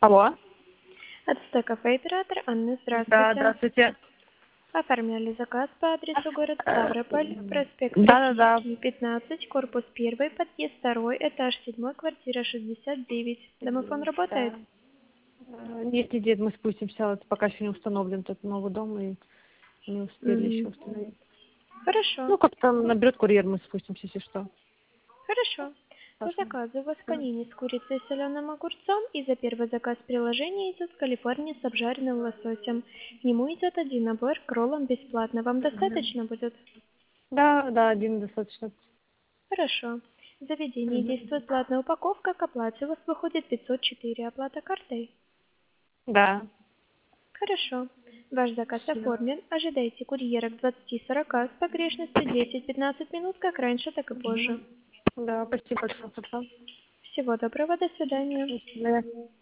Алло. Отстой кафе оператор Анна, Да, здравствуйте. здравствуйте. Оформляли заказ по адресу город Ставрополь, проспект Да-да-да. Российский, 15, корпус 1, подъезд 2, этаж 7, квартира 69. Домофон работает? Да. Нет, нет, мы спустимся, вот пока еще не установлен этот новый дом и не успели еще Мгм. установить. Хорошо, Ну, как там наберет курьер, мы спустимся, если что. хорошо. По Хорошо. заказу у вас Всё. панини с курицей и соленым огурцом, и за первый заказ приложения идет Калифорния с обжаренным лососем. К нему идет один набор к роллам бесплатно. Вам Мгм. достаточно будет? Да, да, один достаточно. Хорошо. В заведении Мгм. действует платная упаковка, к оплате у вас выходит 504, оплата картой. Да. Хорошо. Ваш заказ Всё. оформлен. Ожидайте курьера к 20:40 с погрешностью 10-15 минут, как раньше, так и позже. Мгм. Да, спасибо большое. Хорошо. Всего доброго, до свидания. До свидания.